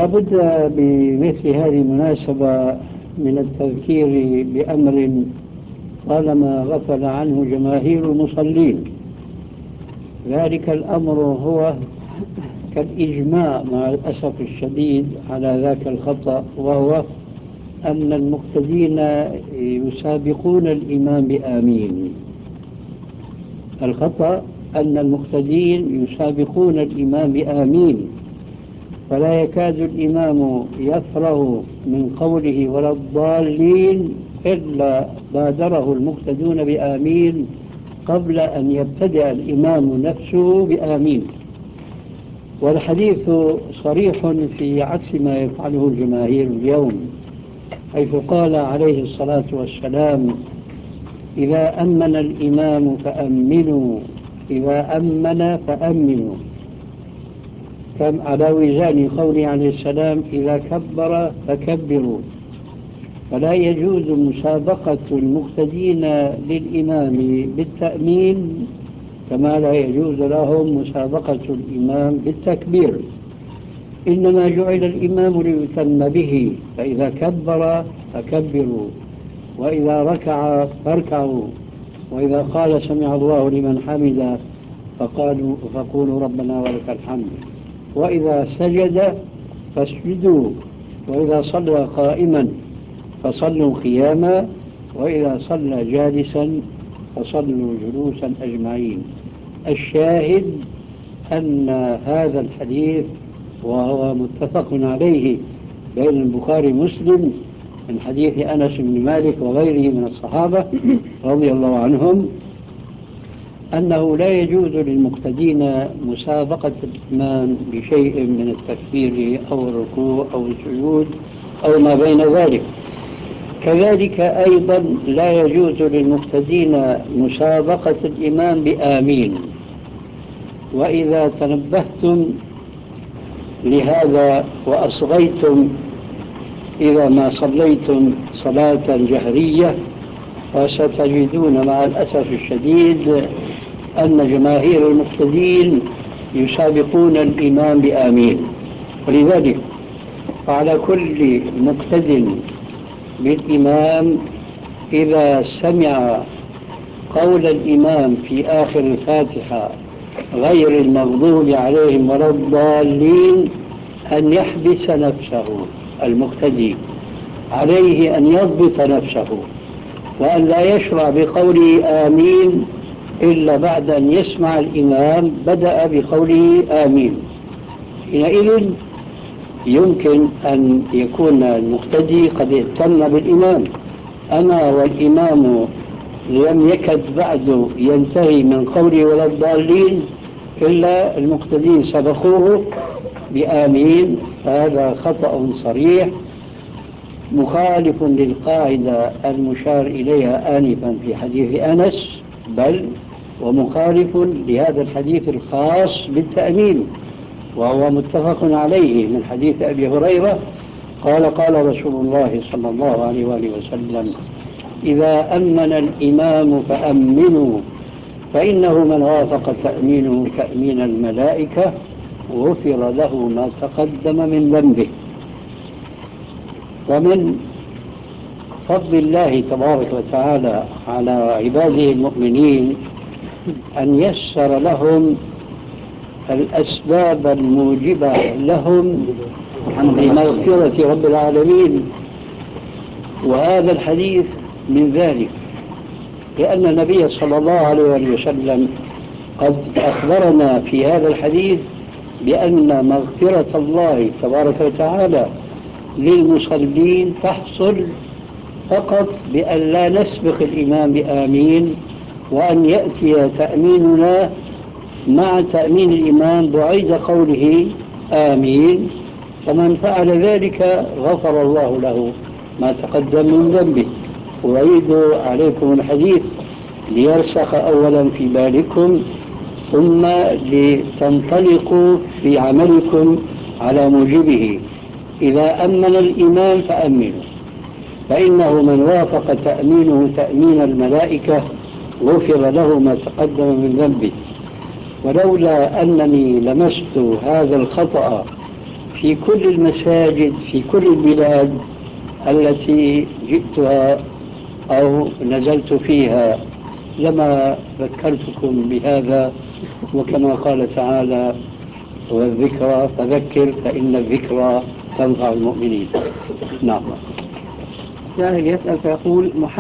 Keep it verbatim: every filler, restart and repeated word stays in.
لابد بمثل هذه المناسبة من التذكير بأمر طالما غفل عنه جماهير المصلين. ذلك الأمر هو كالإجماع مع الأسف الشديد على ذاك الخطأ، وهو أن المقتدين يسابقون الإمام بآمين. الخطأ أن المقتدين يسابقون الإمام بآمين، فلا يكاد الإمام يفرغ من قوله ولا الضالين إلا بادره المقتدون بآمين قبل أن يبتدأ الإمام نفسه بآمين. والحديث صريح في عكس ما يفعله الجماهير اليوم، حيث قال عليه الصلاة والسلام: إذا أمن الإمام فأمنوا، إذا أمن فأمنوا، كم على وزان قوله عليه السلام: إذا كبر فكبروا. فلا يجوز مسابقة المقتدين للإمام بالتأمين كما لا يجوز لهم مسابقة الإمام بالتكبير، إنما جعل الإمام ليتم به، فإذا كبر فكبروا، وإذا ركع فاركعوا، وإذا قال سمع الله لمن حمده فقالوا فقولوا ربنا ولك الحمد، وإذا سجد فاسجدوا، وإذا صلى قائما فصلوا قياما، وإذا صلى جالسا فصلوا جلوسا أجمعين. الشاهد أن هذا الحديث وهو متفق عليه بين البخاري ومسلم من حديث أنس بن مالك وغيره من الصحابة رضي الله عنهم أنه لا يجوز للمقتدين مسابقة الإمام بشيء من التكبير أو الركوع أو السجود أو ما بين ذلك. كذلك أيضا لا يجوز للمقتدين مسابقة الإمام بآمين. وإذا تنبهتم لهذا وأصغيتم إذا ما صليتم صلاة جهرية، فستجدون مع الأسف الشديد أن جماهير المقتدين يسابقون الإمام بآمين. ولذلك فعلى كل مقتد بالإمام إذا سمع قول الإمام في آخر الفاتحة غير المغضوب عليهم ولا الضالين أن يحبس نفسه. المقتدي عليه أن يضبط نفسه وأن لا يشرع بقوله آمين إلا بعد أن يسمع الإمام بدأ بقوله آمين. حينئذ يمكن أن يكون المقتدي قد اهتم بالإمام، أما والإمام لم يكد بعد ينتهي من قوله ولا الضالين إلا المقتدين سبقوه بآمين، فهذا خطأ صريح مخالف للقاعدة المشار إليها آنفا في حديث أنس، بل ومخالف لهذا الحديث الخاص بالتأمين وهو متفق عليه من حديث أبي هريرة قال قال رسول الله صلى الله عليه وآله وسلم: إذا أمن الإمام فأمنوا، فإنه من وافق تأمينه تأمين الملائكة غفر له ما تقدم من ذنبه. ومن فضل الله تبارك وتعالى على عباده المؤمنين أن يسر لهم الأسباب الموجبة لهم لمغفرة رب العالمين، وهذا الحديث من ذلك، لأن النبي صلى الله عليه وسلم قد أخبرنا في هذا الحديث بأن مغفرة الله تبارك وتعالى للمصلين تحصل فقط بأن لا نسبق الإمام بآمين، وأن يأتي تأميننا مع تأمين الإمام بعيد قوله آمين، فمن فعل ذلك غفر الله له ما تقدم من ذنبه. أعيد عليكم الحديث ليرسخ أولا في بالكم ثم لتنطلقوا في عملكم على موجبه. إذا أمن الإمام فأمنوا، فإنه من وافق تأمينه تأمين الملائكة غفر له ما تقدم من ذنبه. ولولا أنني لمست هذا الخطأ في كل المساجد في كل البلاد التي جئتها أو نزلت فيها لما ذكرتكم بهذا. وكما قال تعالى: والذكرى فذكر فإن الذكرى تنفع المؤمنين. نعم. سائل يسأل فيقول: